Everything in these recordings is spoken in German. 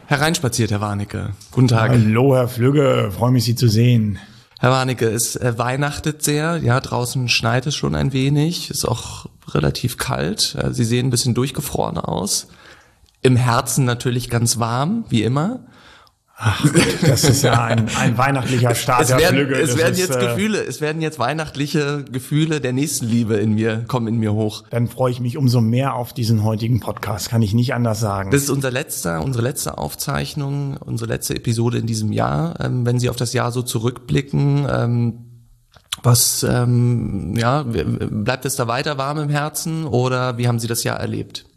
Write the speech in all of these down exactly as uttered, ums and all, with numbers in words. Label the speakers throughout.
Speaker 1: Hereinspaziert, Herr Warnecke. Guten Tag.
Speaker 2: Hallo, Herr Flügge. Freue mich, Sie zu sehen.
Speaker 1: Herr Warnecke, es äh, weihnachtet sehr. Ja, draußen schneit es schon ein wenig. Ist auch relativ kalt. Äh, Sie sehen ein bisschen durchgefroren aus. Im Herzen natürlich ganz warm, wie immer.
Speaker 2: Ach, das ist ja ein, ein weihnachtlicher Start,
Speaker 1: es
Speaker 2: Herr
Speaker 1: werden,
Speaker 2: Flügge.
Speaker 1: Es
Speaker 2: das
Speaker 1: werden
Speaker 2: ist,
Speaker 1: jetzt
Speaker 2: äh,
Speaker 1: Gefühle, es werden jetzt weihnachtliche Gefühle der Nächstenliebe in mir, kommen in mir hoch.
Speaker 2: Dann freue ich mich umso mehr auf diesen heutigen Podcast, kann ich nicht anders sagen.
Speaker 1: Das ist unser letzter, unsere letzte Aufzeichnung, unsere letzte Episode in diesem Jahr. Ähm, wenn Sie auf das Jahr so zurückblicken, ähm, was, ähm, ja, bleibt es da weiter warm im Herzen oder wie haben Sie das Jahr erlebt?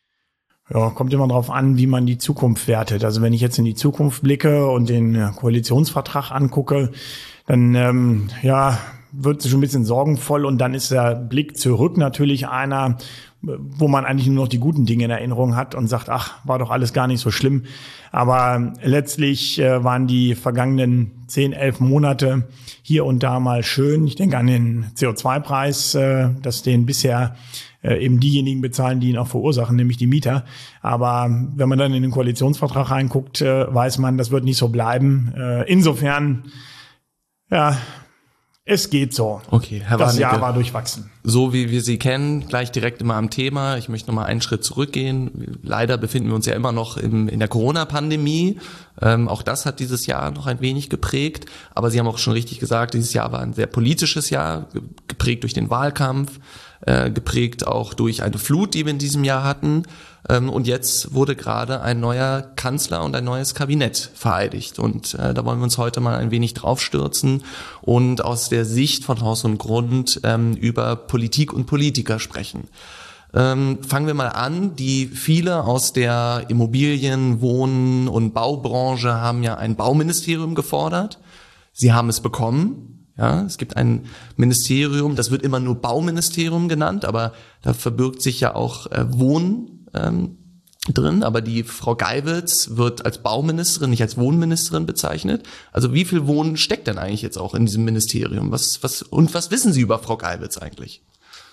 Speaker 2: Ja, kommt immer drauf an, wie man die Zukunft wertet. Also wenn ich jetzt in die Zukunft blicke und den Koalitionsvertrag angucke, dann ähm, ja wird es schon ein bisschen sorgenvoll und dann ist der Blick zurück natürlich einer, wo man eigentlich nur noch die guten Dinge in Erinnerung hat und sagt, ach, war doch alles gar nicht so schlimm. Aber letztlich äh, waren die vergangenen zehn, elf Monate hier und da mal schön. Ich denke an den C O zwei Preis, äh, dass den bisher äh, eben diejenigen bezahlen, die ihn auch verursachen, nämlich die Mieter. Aber wenn man dann in den Koalitionsvertrag reinguckt, äh, weiß man, das wird nicht so bleiben. Äh, insofern, ja, es geht so.
Speaker 1: Okay, Herr
Speaker 2: Das
Speaker 1: Warnecke,
Speaker 2: Jahr war durchwachsen.
Speaker 1: So wie wir Sie kennen, gleich direkt immer am Thema. Ich möchte noch mal einen Schritt zurückgehen. Leider befinden wir uns ja immer noch im, in der Corona-Pandemie. Ähm, auch das hat dieses Jahr noch ein wenig geprägt. Aber Sie haben auch schon richtig gesagt, dieses Jahr war ein sehr politisches Jahr, geprägt durch den Wahlkampf, äh, geprägt auch durch eine Flut, die wir in diesem Jahr hatten. Ähm, und jetzt wurde gerade ein neuer Kanzler und ein neues Kabinett vereidigt. Und äh, da wollen wir uns heute mal ein wenig draufstürzen und aus der Sicht von Haus und Grund ähm, über Politik und Politiker sprechen. Ähm, fangen wir mal an. Die viele aus der Immobilien-, Wohnen- und Baubranche haben ja ein Bauministerium gefordert. Sie haben es bekommen. Ja, es gibt ein Ministerium, das wird immer nur Bauministerium genannt, aber da verbirgt sich ja auch äh, Wohnen ähm, drin. Aber die Frau Geiwitz wird als Bauministerin, nicht als Wohnministerin bezeichnet. Also wie viel Wohnen steckt denn eigentlich jetzt auch in diesem Ministerium? Was, was, und was wissen Sie über Frau Geiwitz eigentlich?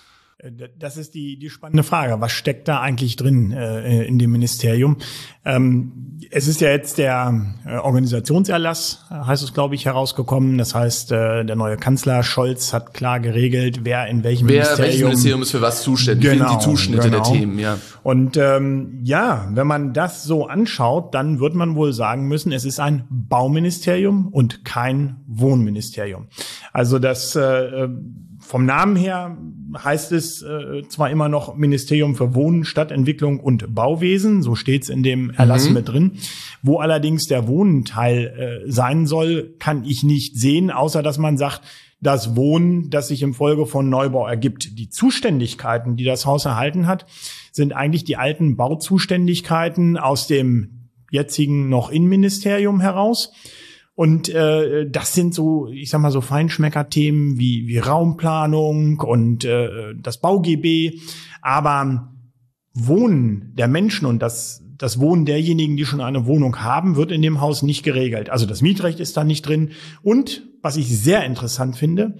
Speaker 2: Das ist die, die spannende Frage. Was steckt da eigentlich drin äh, in dem Ministerium? Ähm, es ist ja jetzt der äh, Organisationserlass, heißt es, glaube ich, herausgekommen. Das heißt, äh, der neue Kanzler Scholz hat klar geregelt, wer in welchem
Speaker 1: wer,
Speaker 2: Ministerium...
Speaker 1: Welches Ministerium ist für was zuständig?
Speaker 2: Genau,
Speaker 1: wie sind die Zuschnitte
Speaker 2: genau.
Speaker 1: der Themen? Ja.
Speaker 2: Und ähm, ja, wenn man das so anschaut, dann wird man wohl sagen müssen, es ist ein Bauministerium und kein Wohnministerium. Also das... Äh, Vom Namen her heißt es äh, zwar immer noch Ministerium für Wohnen, Stadtentwicklung und Bauwesen, so steht's in dem Erlass mhm. mit drin. Wo allerdings der Wohnenteil äh, sein soll, kann ich nicht sehen, außer dass man sagt, das Wohnen, das sich im Folge von Neubau ergibt. Die Zuständigkeiten, die das Haus erhalten hat, sind eigentlich die alten Bauzuständigkeiten aus dem jetzigen noch Innenministerium heraus. Und äh, das sind so, ich sag mal, so Feinschmecker-Themen wie wie Raumplanung und äh, das Bau-G B. Aber Wohnen der Menschen und das das Wohnen derjenigen, die schon eine Wohnung haben, wird in dem Haus nicht geregelt. Also das Mietrecht ist da nicht drin. Und was ich sehr interessant finde,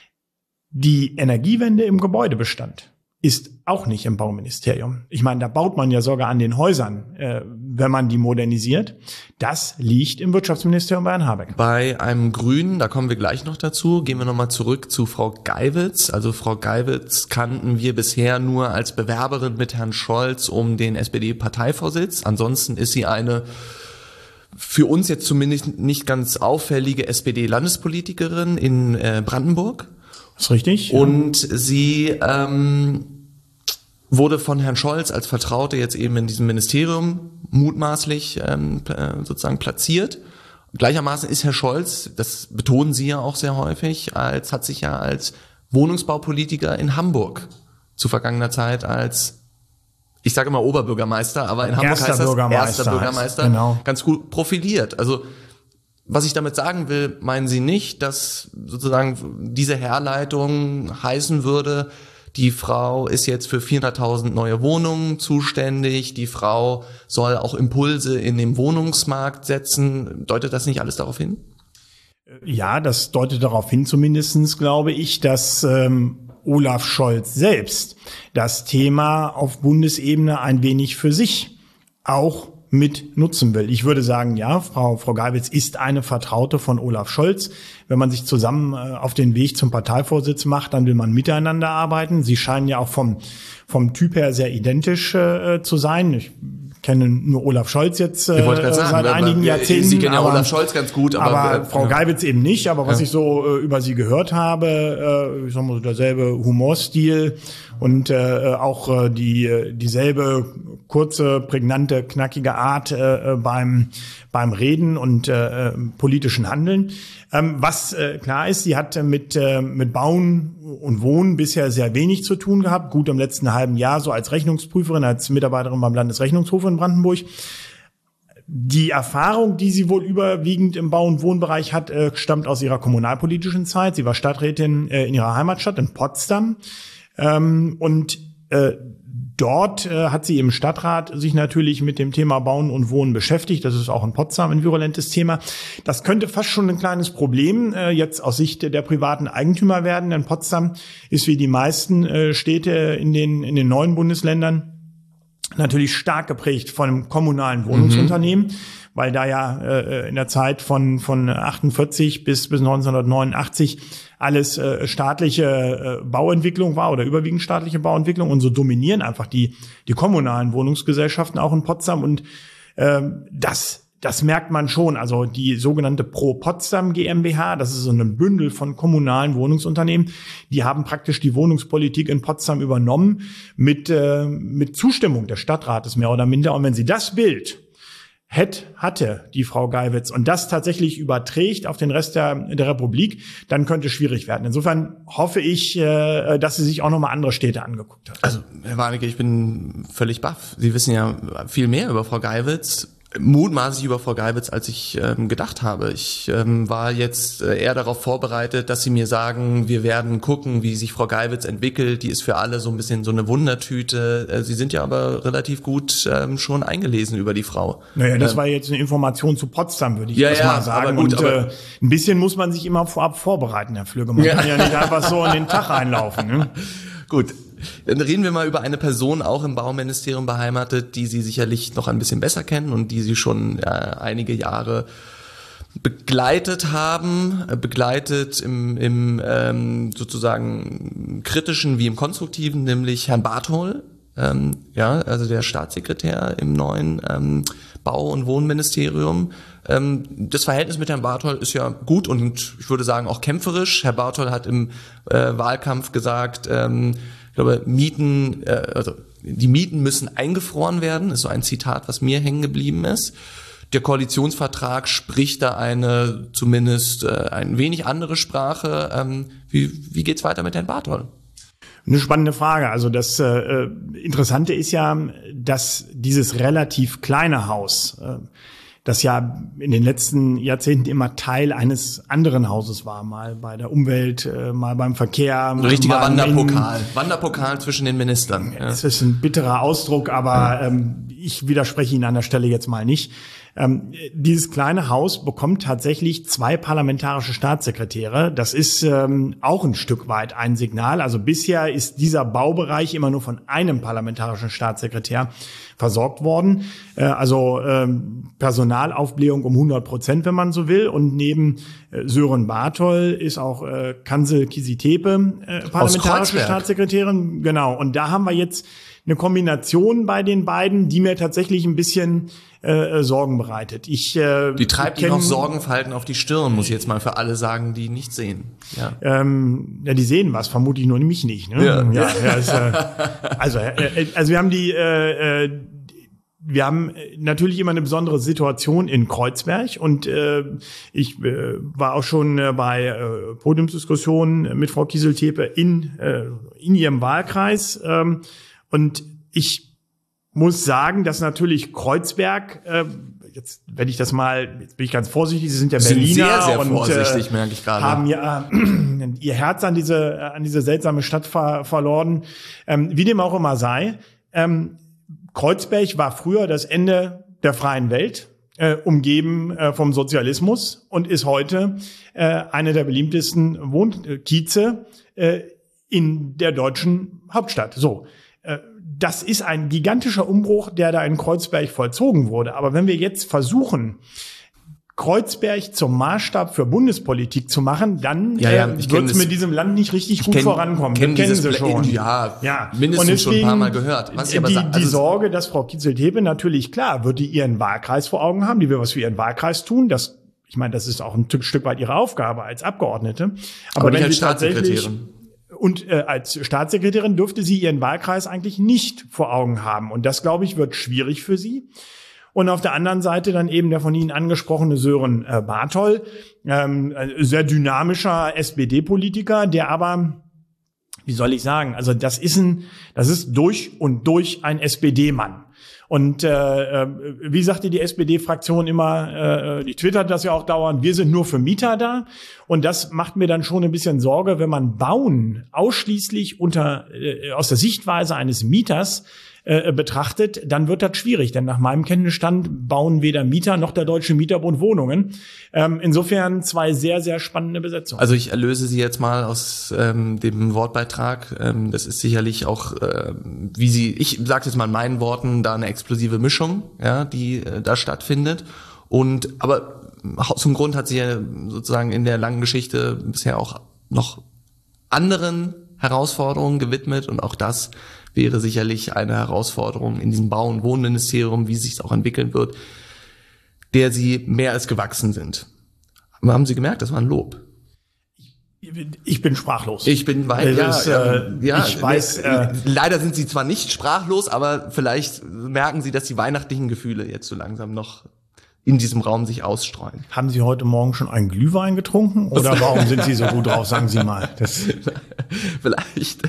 Speaker 2: die Energiewende im Gebäudebestand ist auch nicht im Bauministerium. Ich meine, da baut man ja sogar an den Häusern, äh, wenn man die modernisiert. Das liegt im Wirtschaftsministerium bei Herrn Habeck.
Speaker 1: Bei einem Grünen, da kommen wir gleich noch dazu, gehen wir nochmal zurück zu Frau Geiwitz. Also Frau Geiwitz kannten wir bisher nur als Bewerberin mit Herrn Scholz um den S P D-Parteivorsitz. Ansonsten ist sie eine für uns jetzt zumindest nicht ganz auffällige S P D-Landespolitikerin in äh, Brandenburg.
Speaker 2: Das ist richtig.
Speaker 1: Und sie ähm, wurde von Herrn Scholz als Vertraute jetzt eben in diesem Ministerium mutmaßlich ähm, sozusagen platziert. Gleichermaßen ist Herr Scholz, das betonen Sie ja auch sehr häufig, als hat sich ja als Wohnungsbaupolitiker in Hamburg zu vergangener Zeit als, ich sage immer Oberbürgermeister, aber in Hamburg
Speaker 2: erster
Speaker 1: heißt das
Speaker 2: Bürgermeister
Speaker 1: erster Bürgermeister,
Speaker 2: heißt, genau.
Speaker 1: ganz gut profiliert. Also was ich damit sagen will, meinen Sie nicht, dass sozusagen diese Herleitung heißen würde, die Frau ist jetzt für vierhunderttausend neue Wohnungen zuständig, die Frau soll auch Impulse in dem Wohnungsmarkt setzen. Deutet das nicht alles darauf hin?
Speaker 2: Ja, das deutet darauf hin zumindestens, glaube ich, dass ähm, Olaf Scholz selbst das Thema auf Bundesebene ein wenig für sich auch mit nutzen will. Ich würde sagen, ja, Frau, Frau Geiwitz ist eine Vertraute von Olaf Scholz. Wenn man sich zusammen äh, auf den Weg zum Parteivorsitz macht, dann will man miteinander arbeiten. Sie scheinen ja auch vom, vom Typ her sehr identisch äh, zu sein. Ich kenne nur Olaf Scholz jetzt äh, seit sagen, einigen Jahrzehnten.
Speaker 1: Sie kennen ja Olaf Scholz ganz gut, aber,
Speaker 2: aber äh, Frau ja. Geiwitz eben nicht. Aber was ja. ich so äh, über sie gehört habe, äh, ich sag mal so derselbe Humorstil und äh, auch äh, die dieselbe kurze, prägnante, knackige Art äh, beim beim Reden und äh, politischen Handeln. Ähm, was äh, klar ist, sie hat mit äh, mit Bauen und Wohnen bisher sehr wenig zu tun gehabt. Gut, im letzten halben Jahr so als Rechnungsprüferin, als Mitarbeiterin beim Landesrechnungshof in Brandenburg. Die Erfahrung, die sie wohl überwiegend im Bau- und Wohnbereich hat, äh, stammt aus ihrer kommunalpolitischen Zeit. Sie war Stadträtin äh, in ihrer Heimatstadt in Potsdam. Ähm, und äh, dort äh, hat sie im Stadtrat sich natürlich mit dem Thema Bauen und Wohnen beschäftigt. Das ist auch in Potsdam ein virulentes Thema. Das könnte fast schon ein kleines Problem äh, jetzt aus Sicht der privaten Eigentümer werden. Denn Potsdam ist wie die meisten äh, Städte in den, in den neuen Bundesländern natürlich stark geprägt von einem kommunalen Wohnungsunternehmen. Mhm. Weil da ja äh, in der Zeit von von achtundvierzig bis bis neunzehnhundertneunundachtzig alles äh, staatliche äh, Bauentwicklung war oder überwiegend staatliche Bauentwicklung, und so dominieren einfach die die kommunalen Wohnungsgesellschaften auch in Potsdam, und äh, das das merkt man schon. Also die sogenannte Pro Potsdam GmbH, das ist so ein Bündel von kommunalen Wohnungsunternehmen, die haben praktisch die Wohnungspolitik in Potsdam übernommen mit äh, mit Zustimmung des Stadtrates mehr oder minder. Und wenn Sie das Bild Hätt, hatte die Frau Geiwitz und das tatsächlich überträgt auf den Rest der, der Republik, dann könnte es schwierig werden. Insofern hoffe ich, äh, dass sie sich auch nochmal andere Städte angeguckt hat.
Speaker 1: Also, Herr Warnecke, ich bin völlig baff. Sie wissen ja viel mehr über Frau Geiwitz. Mutmaßlich über Frau Geiwitz, als ich ähm, gedacht habe. Ich ähm, war jetzt äh, eher darauf vorbereitet, dass Sie mir sagen, wir werden gucken, wie sich Frau Geiwitz entwickelt. Die ist für alle so ein bisschen so eine Wundertüte. Äh, Sie sind ja aber relativ gut ähm, schon eingelesen über die Frau.
Speaker 2: Naja, das ähm, war jetzt eine Information zu Potsdam, würde ich
Speaker 1: ja,
Speaker 2: das
Speaker 1: ja,
Speaker 2: mal sagen.
Speaker 1: Aber gut,
Speaker 2: Und
Speaker 1: aber,
Speaker 2: äh, ein bisschen muss man sich immer vorab vorbereiten, Herr Flügge. Man ja. kann ja nicht einfach so in den Tag einlaufen. Ne?
Speaker 1: Gut. Dann reden wir mal über eine Person, auch im Bauministerium beheimatet, die Sie sicherlich noch ein bisschen besser kennen und die Sie schon äh, einige Jahre begleitet haben, äh, begleitet im, im ähm, sozusagen kritischen wie im konstruktiven, nämlich Herrn Barthol, ähm, ja, also der Staatssekretär im neuen ähm, Bau- und Wohnministerium. Ähm, das Verhältnis mit Herrn Barthol ist ja gut und ich würde sagen auch kämpferisch. Herr Barthol hat im äh, Wahlkampf gesagt, ähm, ich glaube, Mieten, äh, also die Mieten müssen eingefroren werden, ist so ein Zitat, was mir hängen geblieben ist. Der Koalitionsvertrag spricht da eine zumindest äh, ein wenig andere Sprache. Ähm, wie wie geht's weiter mit Herrn Barthol?
Speaker 2: Eine spannende Frage. Also das äh, Interessante ist ja, dass dieses relativ kleine Haus, äh, das ja in den letzten Jahrzehnten immer Teil eines anderen Hauses war, mal bei der Umwelt, äh, mal beim Verkehr.
Speaker 1: Ein richtiger Wanderpokal. Wanderpokal zwischen den Ministern.
Speaker 2: Ja. Es ist ein bitterer Ausdruck, aber ähm, ich widerspreche Ihnen an der Stelle jetzt mal nicht. Ähm, dieses kleine Haus bekommt tatsächlich zwei parlamentarische Staatssekretäre. Das ist ähm, auch ein Stück weit ein Signal. Also bisher ist dieser Baubereich immer nur von einem parlamentarischen Staatssekretär versorgt worden. Äh, also ähm, Personalaufblähung um hundert Prozent, wenn man so will. Und neben äh, Sören Barthol ist auch äh, Kansel Kisi-Tepe äh, parlamentarische Staatssekretärin. Genau. Und da haben wir jetzt eine Kombination bei den beiden, die mir tatsächlich ein bisschen äh, Sorgen bereitet. Ich äh,
Speaker 1: die treibt Ihnen auch Sorgenfalten auf die Stirn, muss ich jetzt mal für alle sagen, die nicht sehen. Ja,
Speaker 2: ähm, ja, die sehen was, vermute ich nur mich nicht. Ne?
Speaker 1: Ja.
Speaker 2: Ja, ja ist, äh, also, äh, also wir haben die, äh, äh, wir haben natürlich immer eine besondere Situation in Kreuzberg und äh, ich äh, war auch schon äh, bei äh, Podiumsdiskussionen mit Frau Kieseltepe in äh, in ihrem Wahlkreis. Ähm, Und ich muss sagen, dass natürlich Kreuzberg, äh, jetzt wenn ich das mal, jetzt bin ich ganz vorsichtig, Sie sind ja Berliner
Speaker 1: sind sehr, sehr
Speaker 2: und
Speaker 1: vorsichtig,
Speaker 2: äh,
Speaker 1: merke ich gerade.
Speaker 2: haben ja äh, ihr Herz an diese an diese seltsame Stadt ver verloren. Ähm, wie dem auch immer sei, ähm, Kreuzberg war früher das Ende der freien Welt, äh, umgeben äh, vom Sozialismus, und ist heute äh, eine der beliebtesten Wohnkieze äh, in der deutschen Hauptstadt. So. das ist ein gigantischer Umbruch, der da in Kreuzberg vollzogen wurde. Aber wenn wir jetzt versuchen, Kreuzberg zum Maßstab für Bundespolitik zu machen, dann
Speaker 1: ja, ja,
Speaker 2: äh, wird es mit diesem Land nicht richtig gut
Speaker 1: kenn,
Speaker 2: vorankommen.
Speaker 1: Kenn
Speaker 2: das kennen
Speaker 1: Sie
Speaker 2: schon.
Speaker 1: Ja,
Speaker 2: ja.
Speaker 1: mindestens deswegen, schon ein paar Mal gehört.
Speaker 2: Was die, aber also die Sorge, dass Frau Kitzel-Tepe natürlich, klar, wird die ihren Wahlkreis vor Augen haben, die will was für ihren Wahlkreis tun. Das, ich meine, das ist auch ein Stück weit ihre Aufgabe als Abgeordnete. Aber, aber
Speaker 1: nicht
Speaker 2: wenn
Speaker 1: als
Speaker 2: sie tatsächlich
Speaker 1: Staatssekretärin.
Speaker 2: Und äh, als Staatssekretärin dürfte sie ihren Wahlkreis eigentlich nicht vor Augen haben. Und das, glaube ich, wird schwierig für sie. Und auf der anderen Seite dann eben der von Ihnen angesprochene Sören äh, Barthol, ähm, sehr dynamischer S P D-Politiker, der aber, wie soll ich sagen, also das ist ein, das ist durch und durch ein S P D-Mann. Und äh, wie sagte die S P D-Fraktion immer, äh, die twittert das ja auch dauernd, wir sind nur für Mieter da. Und das macht mir dann schon ein bisschen Sorge, wenn man Bauen ausschließlich unter äh, aus der Sichtweise eines Mieters äh, betrachtet, dann wird das schwierig. Denn nach meinem Kenntnisstand bauen weder Mieter noch der Deutsche Mieterbund Wohnungen. Ähm, insofern zwei sehr, sehr spannende Besetzungen.
Speaker 1: Also ich erlöse Sie jetzt mal aus ähm, dem Wortbeitrag. Ähm, das ist sicherlich auch, äh, wie Sie, ich sage jetzt mal in meinen Worten, da eine explosive Mischung, ja, die äh, da stattfindet. Und aber zum Grund hat sie ja sozusagen in der langen Geschichte bisher auch noch anderen Herausforderungen gewidmet, und auch das wäre sicherlich eine Herausforderung in diesem Bau- und Wohnministerium, wie sich es auch entwickeln wird, der sie mehr als gewachsen sind. Aber haben Sie gemerkt, das war ein Lob.
Speaker 2: Ich bin sprachlos.
Speaker 1: Ich bin weit, ja,
Speaker 2: ist, äh,
Speaker 1: ja,
Speaker 2: ich weiß. Äh,
Speaker 1: leider sind Sie zwar nicht sprachlos, aber vielleicht merken Sie, dass die weihnachtlichen Gefühle jetzt so langsam noch in diesem Raum sich ausstreuen.
Speaker 2: Haben Sie heute Morgen schon einen Glühwein getrunken? Oder warum sind Sie so gut drauf? Sagen Sie mal. Das
Speaker 1: Vielleicht.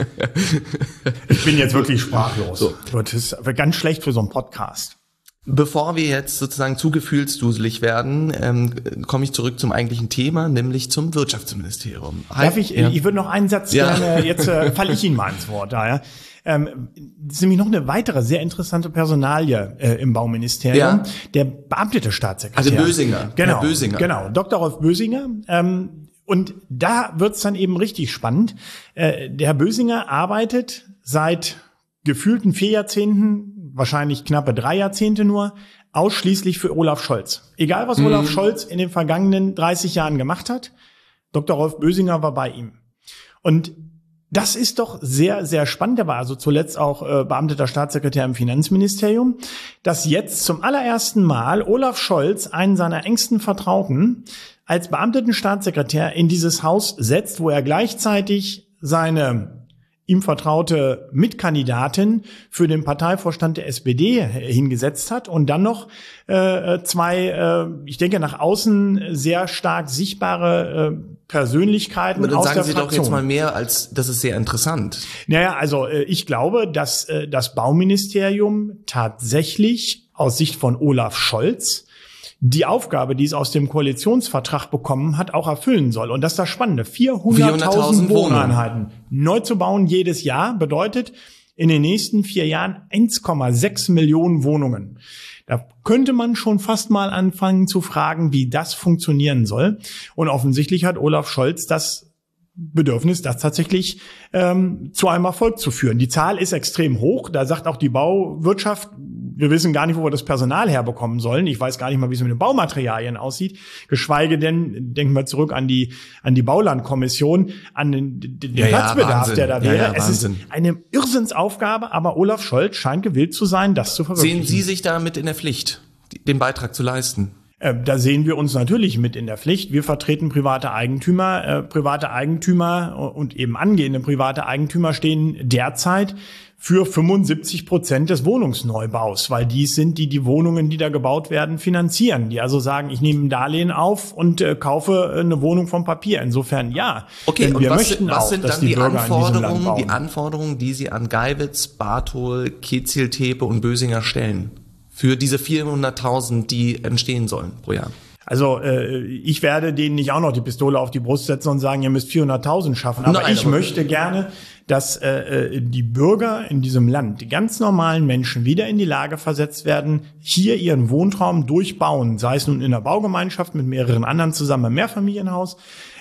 Speaker 2: Ich bin jetzt wirklich sprachlos. So. Das ist ganz schlecht für so einen Podcast.
Speaker 1: Bevor wir jetzt sozusagen zu gefühlsduselig werden, ähm, komme ich zurück zum eigentlichen Thema, nämlich zum Wirtschaftsministerium.
Speaker 2: Darf ich, ja. ich würde noch einen Satz ja. gerne, jetzt äh, falle ich Ihnen mal ins Wort da, ja. Ähm, das ist nämlich noch eine weitere sehr interessante Personalie äh, im Bauministerium. Ja. Der beamtete Staatssekretär.
Speaker 1: Also Bösinger.
Speaker 2: Genau,
Speaker 1: Herr Bösinger.
Speaker 2: Genau, Doktor Rolf Bösinger. Ähm, und da wird's dann eben richtig spannend. Äh, der Herr Bösinger arbeitet seit gefühlten vier Jahrzehnten, wahrscheinlich knappe drei Jahrzehnte nur, ausschließlich für Olaf Scholz. Egal, was mhm. Olaf Scholz in den vergangenen dreißig Jahren gemacht hat, Doktor Rolf Bösinger war bei ihm. Und das ist doch sehr, sehr spannend. Er war also zuletzt auch äh, beamteter Staatssekretär im Finanzministerium, dass jetzt zum allerersten Mal Olaf Scholz einen seiner engsten Vertrauten als beamteten Staatssekretär in dieses Haus setzt, wo er gleichzeitig seine ihm vertraute Mitkandidatin für den Parteivorstand der S P D hingesetzt hat und dann noch äh, zwei, äh, ich denke, nach außen sehr stark sichtbare äh, Persönlichkeiten aus der Fraktion.
Speaker 1: Dann sagen Sie doch jetzt mal mehr, als das ist sehr interessant.
Speaker 2: Naja, also äh, ich glaube, dass äh, das Bauministerium tatsächlich aus Sicht von Olaf Scholz die Aufgabe, die es aus dem Koalitionsvertrag bekommen hat, auch erfüllen soll. Und das ist das Spannende. vierhunderttausend Wohneinheiten neu zu bauen jedes Jahr bedeutet in den nächsten vier Jahren eins Komma sechs Millionen Wohnungen. Da könnte man schon fast mal anfangen zu fragen, wie das funktionieren soll. Und offensichtlich hat Olaf Scholz das Bedürfnis, das tatsächlich ähm, zu einem Erfolg zu führen. Die Zahl ist extrem hoch. Da sagt auch die Bauwirtschaft, wir wissen gar nicht, wo wir das Personal herbekommen sollen. Ich weiß gar nicht mal, wie es mit den Baumaterialien aussieht. Geschweige denn, denken wir zurück an die an die Baulandkommission, an den, den
Speaker 1: ja,
Speaker 2: Platzbedarf,
Speaker 1: ja,
Speaker 2: der da wäre.
Speaker 1: Ja, ja,
Speaker 2: es ist eine Irrsinnsaufgabe, aber Olaf Scholz scheint gewillt zu sein, das zu verwirklichen.
Speaker 1: Sehen Sie sich damit in der Pflicht, den Beitrag zu leisten?
Speaker 2: Da sehen wir uns natürlich mit in der Pflicht. Wir vertreten private Eigentümer. Äh, private Eigentümer und eben angehende private Eigentümer stehen derzeit für fünfundsiebzig Prozent des Wohnungsneubaus, weil dies sind die die Wohnungen, die da gebaut werden, finanzieren. Die also sagen, ich nehme ein Darlehen auf und äh, kaufe eine Wohnung vom Papier. Insofern ja.
Speaker 1: Okay,
Speaker 2: denn
Speaker 1: und
Speaker 2: wir
Speaker 1: was,
Speaker 2: möchten
Speaker 1: was
Speaker 2: auch,
Speaker 1: sind
Speaker 2: dass
Speaker 1: dann
Speaker 2: die,
Speaker 1: die
Speaker 2: Bürger
Speaker 1: Anforderungen,
Speaker 2: in bauen.
Speaker 1: die Anforderungen, die Sie an Geiwitz, Barthol, Kitzel-Tepe und Bösinger stellen? Für diese vierhunderttausend, die entstehen sollen pro Jahr.
Speaker 2: Also äh, ich werde denen nicht auch noch die Pistole auf die Brust setzen und sagen, ihr müsst vierhunderttausend schaffen. Aber Nein, ich aber möchte gerne, dass äh, die Bürger in diesem Land, die ganz normalen Menschen, wieder in die Lage versetzt werden, hier ihren Wohntraum durchbauen. Sei es nun in einer Baugemeinschaft mit mehreren anderen zusammen im Mehrfamilienhaus,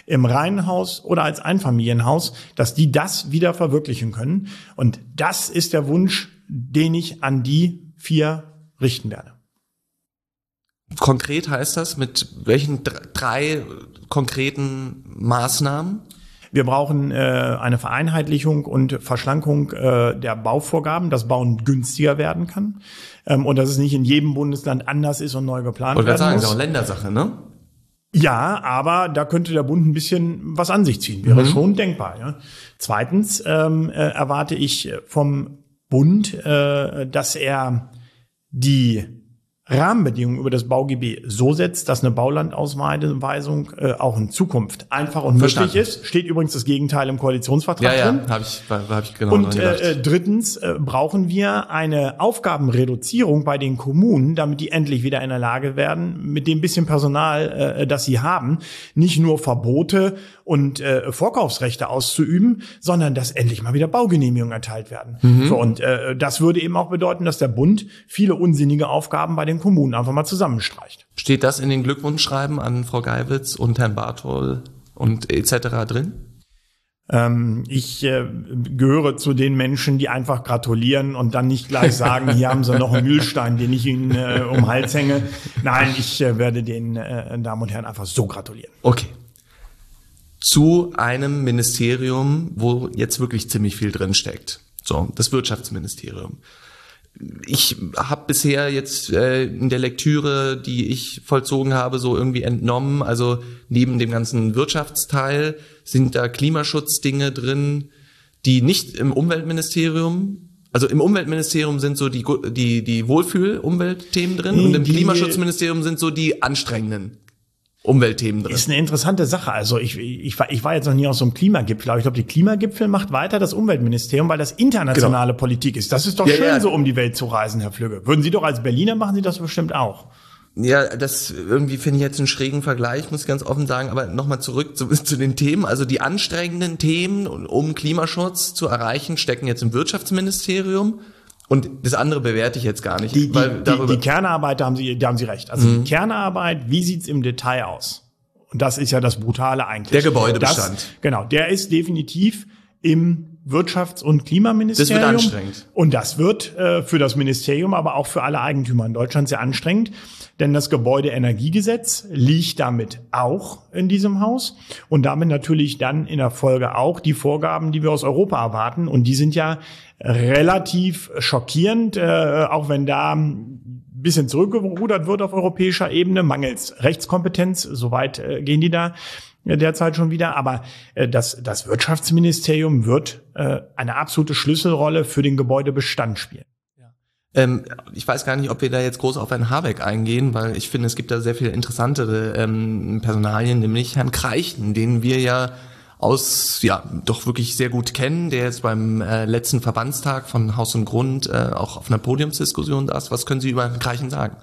Speaker 2: im Reihenhaus oder als Einfamilienhaus, dass die das wieder verwirklichen können. Und das ist der Wunsch, den ich an die vier richten werde.
Speaker 1: Konkret heißt das, mit welchen drei konkreten Maßnahmen?
Speaker 2: Wir brauchen äh, eine Vereinheitlichung und Verschlankung äh, der Bauvorgaben, dass Bauen günstiger werden kann ähm, und dass es nicht in jedem Bundesland anders ist und neu geplant
Speaker 1: werden muss. Ich wollte
Speaker 2: sagen,
Speaker 1: sagen, das ist auch Ländersache, ne?
Speaker 2: Ja, aber da könnte der Bund ein bisschen was an sich ziehen. Wäre mhm. schon denkbar. Ja. Zweitens ähm, äh, erwarte ich vom Bund, äh, dass er die Rahmenbedingungen über das BauGB so setzt, dass eine Baulandausweisung äh, auch in Zukunft einfach und möglich ist. Steht übrigens das Gegenteil im Koalitionsvertrag
Speaker 1: ja,
Speaker 2: drin.
Speaker 1: Ja, habe ich, hab ich genau
Speaker 2: Und äh, drittens äh, brauchen wir eine Aufgabenreduzierung bei den Kommunen, damit die endlich wieder in der Lage werden, mit dem bisschen Personal, äh, das sie haben, nicht nur Verbote und äh, Vorkaufsrechte auszuüben, sondern dass endlich mal wieder Baugenehmigungen erteilt werden. Mhm. So, und äh, das würde eben auch bedeuten, dass der Bund viele unsinnige Aufgaben bei den Kommunen einfach mal zusammenstreicht.
Speaker 1: Steht das in den Glückwunschschreiben an Frau Geiwitz und Herrn Bartol und et cetera drin?
Speaker 2: Ähm, ich äh, gehöre zu den Menschen, die einfach gratulieren und dann nicht gleich sagen, hier haben sie noch einen Mühlstein, den ich ihnen äh, um den Hals hänge. Nein, ich äh, werde den äh, Damen und Herren einfach so gratulieren.
Speaker 1: Okay. Zu einem Ministerium, wo jetzt wirklich ziemlich viel drin steckt. So, das Wirtschaftsministerium. Ich habe bisher jetzt äh, in der Lektüre, die ich vollzogen habe, so irgendwie entnommen, also neben dem ganzen Wirtschaftsteil sind da Klimaschutzdinge drin, die nicht im Umweltministerium, also im Umweltministerium sind so die die die Wohlfühl-Umweltthemen drin und im die, Klimaschutzministerium sind so die anstrengenden Umweltthemen drin.
Speaker 2: Ist eine interessante Sache. Also ich, ich, war, ich war jetzt noch nie auf so einem Klimagipfel, aber ich glaube, die Klimagipfel macht weiter das Umweltministerium, weil das internationale genau. Politik ist. Das ist doch ja, schön, ja. so um die Welt zu reisen, Herr Flügge. Würden Sie doch als Berliner, machen Sie das bestimmt auch.
Speaker 1: Ja, das irgendwie finde ich jetzt einen schrägen Vergleich, muss ich ganz offen sagen. Aber nochmal zurück zu, zu den Themen. Also die anstrengenden Themen, um Klimaschutz zu erreichen, stecken jetzt im Wirtschaftsministerium. Und das andere bewerte ich jetzt gar nicht.
Speaker 2: Die, die, weil darüber die, die Kernarbeit, da haben Sie, da haben Sie recht. Also mhm. die Kernarbeit, wie sieht's im Detail aus? Und das ist ja das Brutale eigentlich.
Speaker 1: Der Gebäudebestand.
Speaker 2: Das, genau, der ist definitiv im Wirtschafts- und Klimaministerium.
Speaker 1: Das wird anstrengend.
Speaker 2: Und das wird äh, für das Ministerium, aber auch für alle Eigentümer in Deutschland sehr anstrengend. Denn das Gebäudeenergiegesetz liegt damit auch in diesem Haus. Und damit natürlich dann in der Folge auch die Vorgaben, die wir aus Europa erwarten. Und die sind ja relativ schockierend, äh, auch wenn da ein bisschen zurückgerudert wird auf europäischer Ebene, mangels Rechtskompetenz. Soweit äh, gehen die da derzeit schon wieder. Aber äh, das, das Wirtschaftsministerium wird äh, eine absolute Schlüsselrolle für den Gebäudebestand spielen.
Speaker 1: Ähm, ich weiß gar nicht, ob wir da jetzt groß auf Herrn Habeck eingehen, weil ich finde, es gibt da sehr viel interessantere ähm, Personalien, nämlich Herrn Kreichen, den wir ja aus, ja, doch wirklich sehr gut kennen, der jetzt beim äh, letzten Verbandstag von Haus und Grund äh, auch auf einer Podiumsdiskussion da ist. Was können Sie über Herrn Kreichen sagen?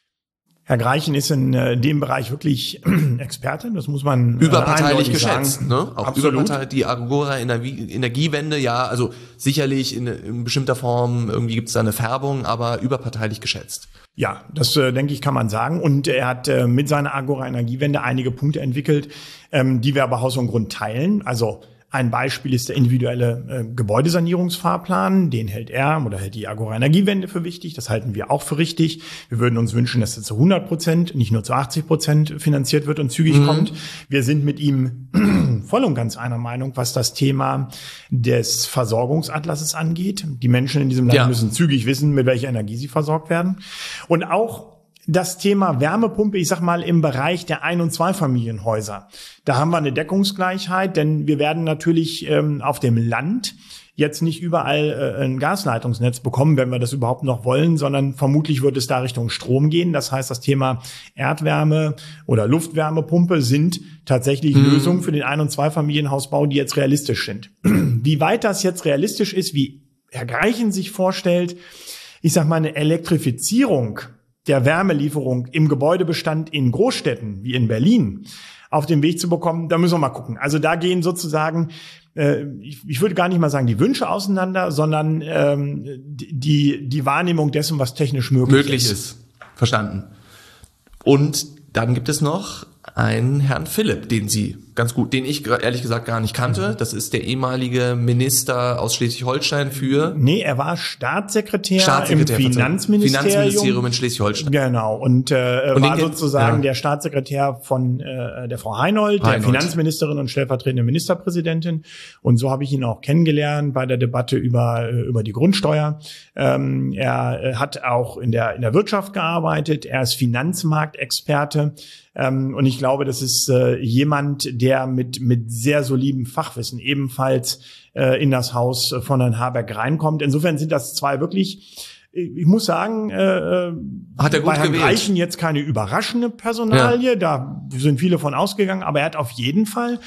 Speaker 2: Herr Kreichen ist in äh, dem Bereich wirklich Experte, das muss man äh,
Speaker 1: überparteilich geschätzt,
Speaker 2: sagen.
Speaker 1: Ne? Auch
Speaker 2: Absolut.
Speaker 1: Überparteilich, die Agora Energiewende, ja, also sicherlich in, in bestimmter Form irgendwie gibt es da eine Färbung, aber überparteilich geschätzt.
Speaker 2: Ja, das äh, denke ich, kann man sagen. Und er hat äh, mit seiner Agora Energiewende einige Punkte entwickelt, ähm, die wir aber Haus und Grund teilen. Also ein Beispiel ist der individuelle äh, Gebäudesanierungsfahrplan. Den hält er oder hält die Agora Energiewende für wichtig. Das halten wir auch für richtig. Wir würden uns wünschen, dass er zu hundert Prozent, nicht nur zu achtzig Prozent finanziert wird und zügig mhm. kommt. Wir sind mit ihm voll und ganz einer Meinung, was das Thema des Versorgungsatlases angeht. Die Menschen in diesem Land ja. müssen zügig wissen, mit welcher Energie sie versorgt werden. Und auch das Thema Wärmepumpe, ich sag mal im Bereich der Ein- und Zweifamilienhäuser. Da haben wir eine Deckungsgleichheit, denn wir werden natürlich ähm, auf dem Land jetzt nicht überall äh, ein Gasleitungsnetz bekommen, wenn wir das überhaupt noch wollen, sondern vermutlich wird es da Richtung Strom gehen. Das heißt, das Thema Erdwärme oder Luftwärmepumpe sind tatsächlich mhm. Lösungen für den Ein- und Zweifamilienhausbau, die jetzt realistisch sind. Wie weit das jetzt realistisch ist, wie Herr Kreichen sich vorstellt, ich sag mal eine Elektrifizierung der Wärmelieferung im Gebäudebestand in Großstädten wie in Berlin auf den Weg zu bekommen, da müssen wir mal gucken. Also da gehen sozusagen, äh, ich, ich würde gar nicht mal sagen die Wünsche auseinander, sondern ähm, die die Wahrnehmung dessen, was technisch möglich,
Speaker 1: möglich ist. ist. Verstanden. Und dann gibt es noch einen Herrn Philipp, den Sie ganz gut, den ich ehrlich gesagt gar nicht kannte. Das ist der ehemalige Minister aus Schleswig-Holstein für...
Speaker 2: Nee, er war Staatssekretär,
Speaker 1: Staatssekretär
Speaker 2: im Finanzministerium.
Speaker 1: Finanzministerium in Schleswig-Holstein.
Speaker 2: Genau, und, äh,
Speaker 1: und
Speaker 2: war
Speaker 1: den,
Speaker 2: sozusagen
Speaker 1: ja.
Speaker 2: der Staatssekretär von äh, der Frau Heinold,
Speaker 1: Heinold,
Speaker 2: der Finanzministerin und stellvertretende Ministerpräsidentin. Und so habe ich ihn auch kennengelernt bei der Debatte über über die Grundsteuer. Ähm, er äh, hat auch in der in der Wirtschaft gearbeitet. Er ist Finanzmarktexperte. Ähm, und ich glaube, das ist äh, jemand, der mit mit sehr solidem Fachwissen ebenfalls äh, in das Haus von Herrn Habeck reinkommt. Insofern sind das zwei wirklich, ich muss sagen, äh,
Speaker 1: hat er gut
Speaker 2: bei Herrn
Speaker 1: gewählt.
Speaker 2: Greichen jetzt keine überraschende Personalie, ja. Da sind viele von ausgegangen, aber er hat auf jeden Fall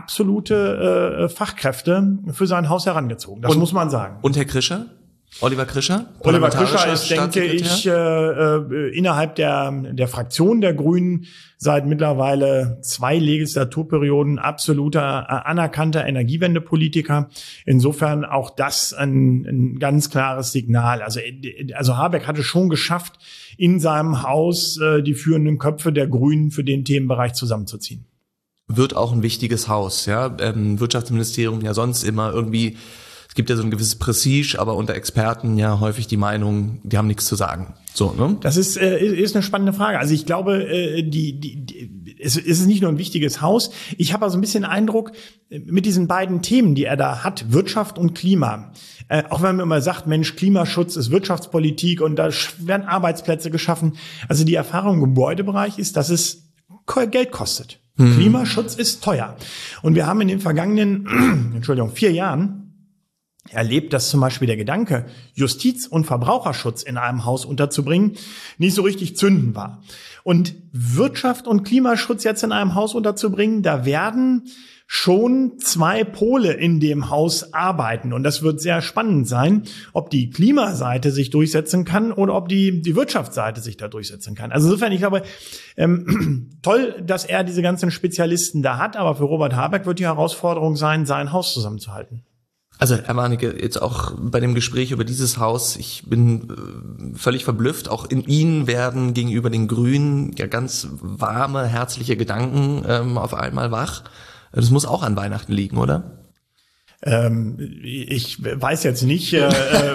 Speaker 2: absolute äh, Fachkräfte für sein Haus herangezogen. Das
Speaker 1: und,
Speaker 2: muss man sagen.
Speaker 1: Und Herr Krischer? Oliver Krischer?
Speaker 2: Oliver Krischer ist, denke ich, äh, äh, innerhalb der, der Fraktion der Grünen seit mittlerweile zwei Legislaturperioden absoluter, äh, anerkannter Energiewendepolitiker. Insofern auch das ein, ein ganz klares Signal. Also, also Habeck hatte schon geschafft, in seinem Haus äh, die führenden Köpfe der Grünen für den Themenbereich zusammenzuziehen.
Speaker 1: Wird auch ein wichtiges Haus, ja. Ähm, Wirtschaftsministerium ja sonst immer irgendwie. Es gibt ja so ein gewisses Prestige, aber unter Experten ja häufig die Meinung, die haben nichts zu sagen. So, ne?
Speaker 2: Das ist äh, ist eine spannende Frage. Also ich glaube, äh, die, die, die es ist nicht nur ein wichtiges Haus. Ich habe also ein bisschen Eindruck, mit diesen beiden Themen, die er da hat, Wirtschaft und Klima. Äh, auch wenn man immer sagt, Mensch, Klimaschutz ist Wirtschaftspolitik und da werden Arbeitsplätze geschaffen. Also die Erfahrung im Gebäudebereich ist, dass es Geld kostet. Mhm. Klimaschutz ist teuer. Und wir haben in den vergangenen, Entschuldigung, vier Jahren erlebt, dass zum Beispiel der Gedanke, Justiz und Verbraucherschutz in einem Haus unterzubringen, nicht so richtig zünden war. Und Wirtschaft und Klimaschutz jetzt in einem Haus unterzubringen, da werden schon zwei Pole in dem Haus arbeiten. Und das wird sehr spannend sein, ob die Klimaseite sich durchsetzen kann oder ob die, die Wirtschaftsseite sich da durchsetzen kann. Also insofern, ich glaube, ähm, toll, dass er diese ganzen Spezialisten da hat, aber für Robert Habeck wird die Herausforderung sein, sein Haus zusammenzuhalten.
Speaker 1: Also Herr Warnecke, jetzt auch bei dem Gespräch über dieses Haus, ich bin völlig verblüfft. Auch in Ihnen werden gegenüber den Grünen ja ganz warme, herzliche Gedanken ähm, auf einmal wach. Das muss auch an Weihnachten liegen, oder?
Speaker 2: Ähm, ich weiß jetzt nicht, äh,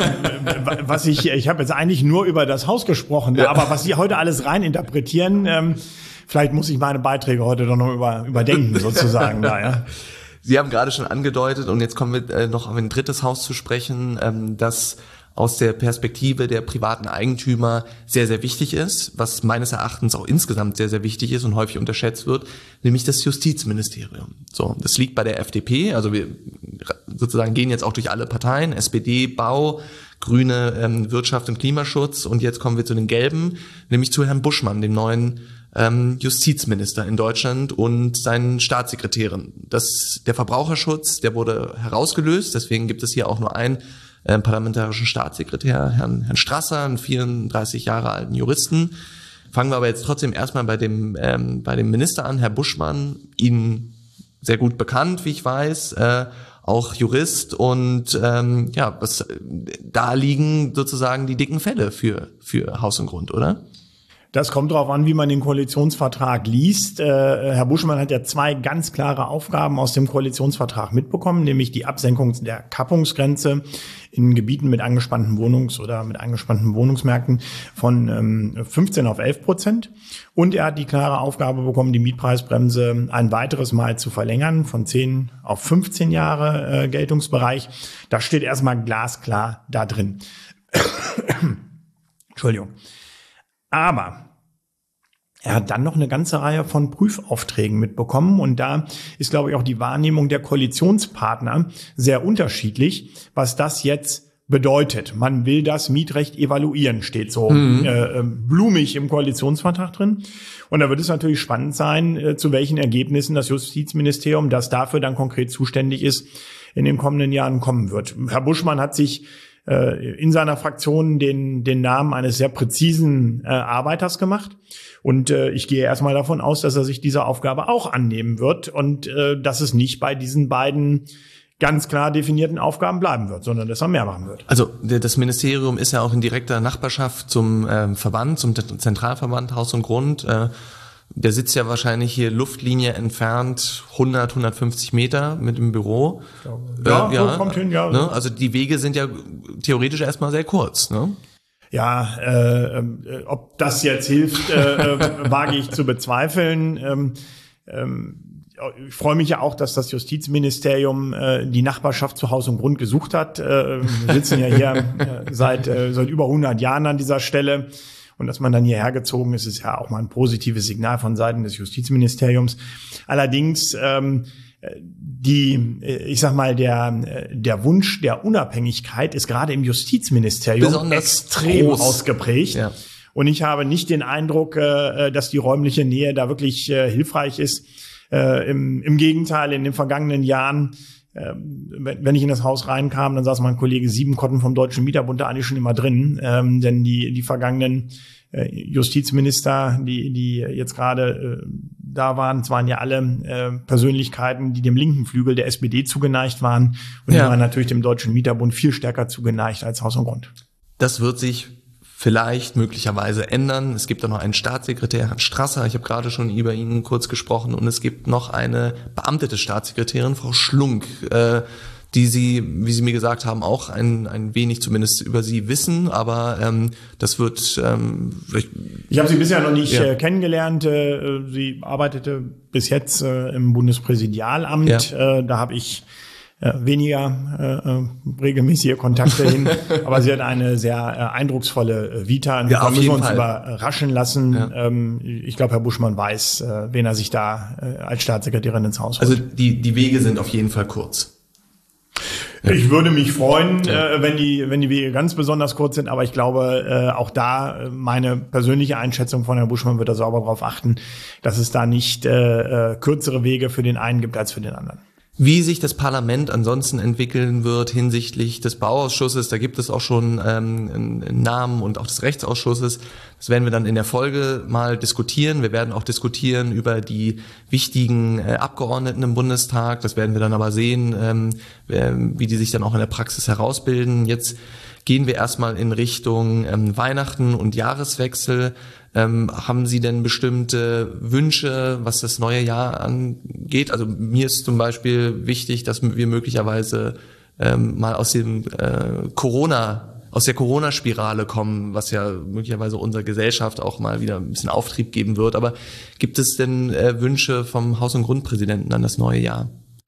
Speaker 2: was ich, ich habe jetzt eigentlich nur über das Haus gesprochen, ja. Aber was Sie heute alles rein interpretieren, ähm, vielleicht muss ich meine Beiträge heute doch noch über, überdenken sozusagen. Da, ja.
Speaker 1: Sie haben gerade schon angedeutet, und jetzt kommen wir äh, noch auf ein drittes Haus zu sprechen, ähm, das aus der Perspektive der privaten Eigentümer sehr, sehr wichtig ist, was meines Erachtens auch insgesamt sehr, sehr wichtig ist und häufig unterschätzt wird, nämlich das Justizministerium. So, das liegt bei der F D P, also wir sozusagen gehen jetzt auch durch alle Parteien, S P D, Bau, Grüne, ähm, Wirtschaft und Klimaschutz, und jetzt kommen wir zu den Gelben, nämlich zu Herrn Buschmann, dem neuen ähm, Justizminister in Deutschland, und seinen Staatssekretären. Das, der Verbraucherschutz, der wurde herausgelöst, deswegen gibt es hier auch nur einen äh, parlamentarischen Staatssekretär, Herrn, Herrn Strasser, einen vierunddreißig Jahre alten Juristen. Fangen wir aber jetzt trotzdem erstmal bei dem, ähm, bei dem Minister an, Herr Buschmann, Ihnen sehr gut bekannt, wie ich weiß, äh, auch Jurist, und ähm, ja, was da liegen sozusagen die dicken Fälle für für Haus und Grund, oder?
Speaker 2: Das kommt darauf an, wie man den Koalitionsvertrag liest. Äh, Herr Buschmann hat ja zwei ganz klare Aufgaben aus dem Koalitionsvertrag mitbekommen, nämlich die Absenkung der Kappungsgrenze in Gebieten mit angespannten Wohnungs- oder mit angespannten Wohnungsmärkten von ähm, fünfzehn auf elf Prozent. Und er hat die klare Aufgabe bekommen, die Mietpreisbremse ein weiteres Mal zu verlängern, von zehn auf fünfzehn Jahre äh, Geltungsbereich. Das steht erstmal glasklar da drin. Entschuldigung. Aber er hat dann noch eine ganze Reihe von Prüfaufträgen mitbekommen, und da ist, glaube ich, auch die Wahrnehmung der Koalitionspartner sehr unterschiedlich, was das jetzt bedeutet. Man will das Mietrecht evaluieren, steht so mhm. äh, blumig im Koalitionsvertrag drin. Und da wird es natürlich spannend sein, äh, zu welchen Ergebnissen das Justizministerium, das dafür dann konkret zuständig ist, in den kommenden Jahren kommen wird. Herr Buschmann hat sich in seiner Fraktion den den Namen eines sehr präzisen äh, Arbeiters gemacht, und äh, ich gehe erstmal davon aus, dass er sich dieser Aufgabe auch annehmen wird und äh, dass es nicht bei diesen beiden ganz klar definierten Aufgaben bleiben wird, sondern dass er mehr machen wird.
Speaker 1: Also das Ministerium ist ja auch in direkter Nachbarschaft zum äh, Verband, zum Zentralverband Haus und Grund. Äh, Der sitzt ja wahrscheinlich hier Luftlinie entfernt hundert, hundertfünfzig Meter mit dem Büro.
Speaker 2: Ja,
Speaker 1: äh, ja
Speaker 2: kommt hin, ja.
Speaker 1: Ne? Also die Wege sind ja theoretisch erstmal sehr kurz, ne?
Speaker 2: Ja, äh, äh, ob das jetzt hilft, äh, äh, wage ich zu bezweifeln. Ähm, ähm, ich freue mich ja auch, dass das Justizministerium äh, die Nachbarschaft zu Haus und Grund gesucht hat. Äh, wir sitzen ja hier äh, seit äh, seit über hundert Jahren an dieser Stelle. Und dass man dann hierher gezogen ist, ist ja auch mal ein positives Signal von Seiten des Justizministeriums. Allerdings ähm, die, ich sag mal, der der Wunsch der Unabhängigkeit ist gerade im Justizministerium
Speaker 1: besonders
Speaker 2: extrem
Speaker 1: groß
Speaker 2: ausgeprägt. Ja. Und ich habe nicht den Eindruck, äh, dass die räumliche Nähe da wirklich äh, hilfreich ist. Äh, im, Im Gegenteil, in den vergangenen Jahren, äh, wenn, wenn ich in das Haus reinkam, dann saß mein Kollege Siebenkotten vom Deutschen Mieterbund da eigentlich schon immer drin. Ähm, denn die die vergangenen äh, Justizminister, die die jetzt gerade äh, da waren, es waren ja alle äh, Persönlichkeiten, die dem linken Flügel der S P D zugeneigt waren. Und ja. die waren natürlich dem Deutschen Mieterbund viel stärker zugeneigt als Haus und Grund.
Speaker 1: Das wird sich vielleicht möglicherweise ändern. Es gibt auch noch einen Staatssekretär, Herrn Strasser. Ich habe gerade schon über ihn kurz gesprochen. Und es gibt noch eine beamtete Staatssekretärin, Frau Schlunk, äh, die Sie, wie Sie mir gesagt haben, auch ein ein wenig zumindest über Sie wissen. Aber ähm, das wird ähm,
Speaker 2: vielleicht Ich habe sie bisher noch nicht ja. äh, kennengelernt. Äh, sie arbeitete bis jetzt äh, im Bundespräsidialamt. Ja. Äh, da habe ich äh, weniger äh, regelmäßige Kontakte hin. Aber sie hat eine sehr äh, eindrucksvolle Vita. Und
Speaker 1: ja,
Speaker 2: da müssen wir uns
Speaker 1: Fall.
Speaker 2: überraschen lassen. Ja. Ähm, ich glaube, Herr Buschmann weiß, äh, wen er sich da äh, als Staatssekretärin ins Haus holt.
Speaker 1: Also die die Wege sind auf jeden Fall kurz.
Speaker 2: Ich würde mich freuen, ja. äh, wenn die wenn die Wege ganz besonders kurz sind, aber ich glaube, äh, auch da meine persönliche Einschätzung von Herrn Buschmann wird da sauber darauf achten, dass es da nicht äh, äh, kürzere Wege für den einen gibt als für den anderen.
Speaker 1: Wie sich das Parlament ansonsten entwickeln wird hinsichtlich des Bauausschusses, da gibt es auch schon ähm, einen Namen und auch des Rechtsausschusses. Das werden wir dann in der Folge mal diskutieren. Wir werden auch diskutieren über die wichtigen äh, Abgeordneten im Bundestag. Das werden wir dann aber sehen, ähm, wie die sich dann auch in der Praxis herausbilden. Jetzt gehen wir erstmal in Richtung ähm, Weihnachten und Jahreswechsel. Ähm, haben Sie denn bestimmte Wünsche, was das neue Jahr angeht? Also mir ist zum Beispiel wichtig, dass wir möglicherweise ähm, mal aus dem äh, Corona, aus der Corona-Spirale kommen, was ja möglicherweise unserer Gesellschaft auch mal wieder ein bisschen Auftrieb geben wird. Aber gibt es denn äh, Wünsche vom Haus- und Grundpräsidenten an das neue Jahr?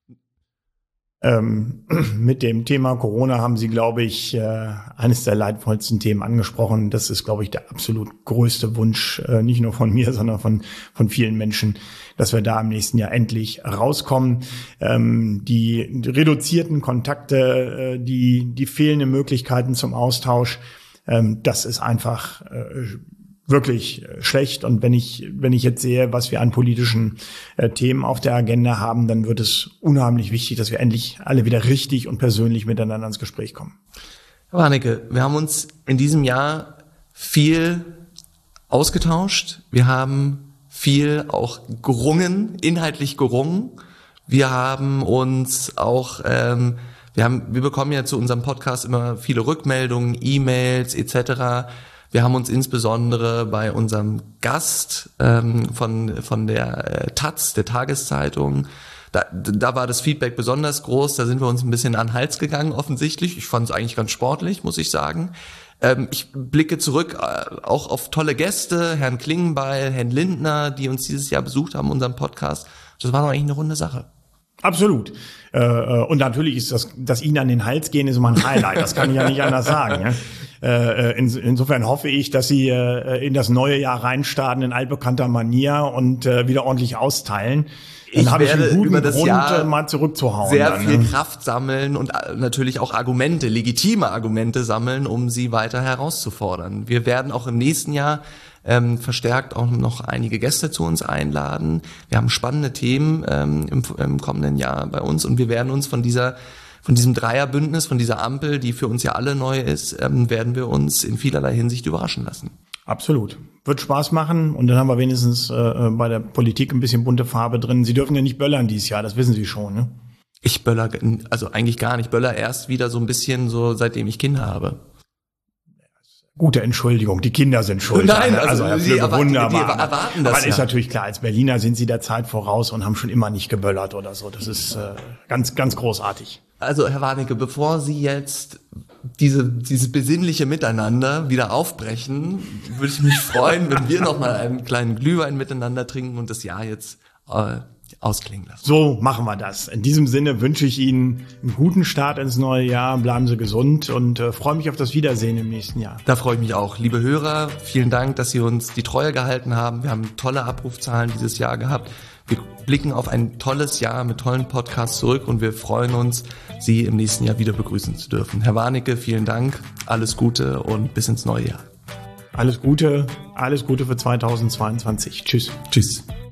Speaker 2: Ähm, mit dem Thema Corona haben Sie, glaube ich, äh, eines der leidvollsten Themen angesprochen. Das ist, glaube ich, der absolut größte Wunsch, äh, nicht nur von mir, sondern von von vielen Menschen, dass wir da im nächsten Jahr endlich rauskommen. Ähm, die, die reduzierten Kontakte, äh, die die fehlenden Möglichkeiten zum Austausch, ähm, das ist einfach äh, wirklich schlecht. Und wenn ich wenn ich jetzt sehe, was wir an politischen äh, Themen auf der Agenda haben, dann wird es unheimlich wichtig, dass wir endlich alle wieder richtig und persönlich miteinander ins Gespräch kommen.
Speaker 1: Herr Warnecke, wir haben uns in diesem Jahr viel ausgetauscht. Wir haben viel auch gerungen, inhaltlich gerungen. Wir haben uns auch ähm, wir haben wir bekommen ja zu unserem Podcast immer viele Rückmeldungen, E-Mails et cetera. Wir haben uns insbesondere bei unserem Gast ähm, von von der äh, Taz, der Tageszeitung, da, da war das Feedback besonders groß. Da sind wir uns ein bisschen an den Hals gegangen offensichtlich. Ich fand es eigentlich ganz sportlich, muss ich sagen. Ähm, ich blicke zurück äh, auch auf tolle Gäste, Herrn Klingenbeil, Herrn Lindner, die uns dieses Jahr besucht haben in unserem Podcast. Das war doch eigentlich eine runde Sache.
Speaker 2: Absolut. Äh, und natürlich ist das, dass Ihnen an den Hals gehen, ist immer ein Highlight. Das kann ich ja nicht anders sagen. Ja? Äh, in, insofern hoffe ich, dass Sie äh, in das neue Jahr reinstarten in altbekannter Manier und äh, wieder ordentlich austeilen. Dann
Speaker 1: ich
Speaker 2: habe
Speaker 1: werde
Speaker 2: ich einen guten
Speaker 1: über das
Speaker 2: Grund,
Speaker 1: Jahr
Speaker 2: mal zurückzuhauen.
Speaker 1: Sehr
Speaker 2: dann,
Speaker 1: viel
Speaker 2: ne?
Speaker 1: Kraft sammeln und natürlich auch Argumente, legitime Argumente sammeln, um sie weiter herauszufordern. Wir werden auch im nächsten Jahr ähm, verstärkt auch noch einige Gäste zu uns einladen. Wir haben spannende Themen ähm, im, im kommenden Jahr bei uns und wir werden uns von dieser von diesem Dreierbündnis, von dieser Ampel, die für uns ja alle neu ist, ähm, werden wir uns in vielerlei Hinsicht überraschen lassen.
Speaker 2: Absolut. Wird Spaß machen und dann haben wir wenigstens äh, bei der Politik ein bisschen bunte Farbe drin. Sie dürfen ja nicht böllern dieses Jahr, das wissen Sie schon, ne?
Speaker 1: Ich böller, also eigentlich gar nicht. Böller erst wieder so ein bisschen so, seitdem ich Kinder habe.
Speaker 2: Gute Entschuldigung, die Kinder sind schuld.
Speaker 1: Nein, also,
Speaker 2: also Herr
Speaker 1: Sie
Speaker 2: Flügge,
Speaker 1: erwarten,
Speaker 2: wunderbar.
Speaker 1: die erwarten das.
Speaker 2: Aber
Speaker 1: ja.
Speaker 2: ist natürlich klar, als Berliner sind Sie der Zeit voraus und haben schon immer nicht geböllert oder so. Das ist äh, ganz, ganz großartig.
Speaker 1: Also Herr Warnecke, bevor Sie jetzt diese, dieses besinnliche Miteinander wieder aufbrechen, würde ich mich freuen, wenn wir noch mal einen kleinen Glühwein miteinander trinken und das Jahr jetzt äh, ausklingen lassen.
Speaker 2: So machen wir das. In diesem Sinne wünsche ich Ihnen einen guten Start ins neue Jahr. Bleiben Sie gesund und äh, freue mich auf das Wiedersehen im nächsten Jahr.
Speaker 1: Da freue ich mich auch. Liebe Hörer, vielen Dank, dass Sie uns die Treue gehalten haben. Wir haben tolle Abrufzahlen dieses Jahr gehabt. Wir blicken auf ein tolles Jahr mit tollen Podcasts zurück und wir freuen uns, Sie im nächsten Jahr wieder begrüßen zu dürfen. Herr Warnecke, vielen Dank. Alles Gute und bis ins neue Jahr.
Speaker 2: Alles Gute, alles Gute für zweitausendzweiundzwanzig. Tschüss.
Speaker 1: Tschüss.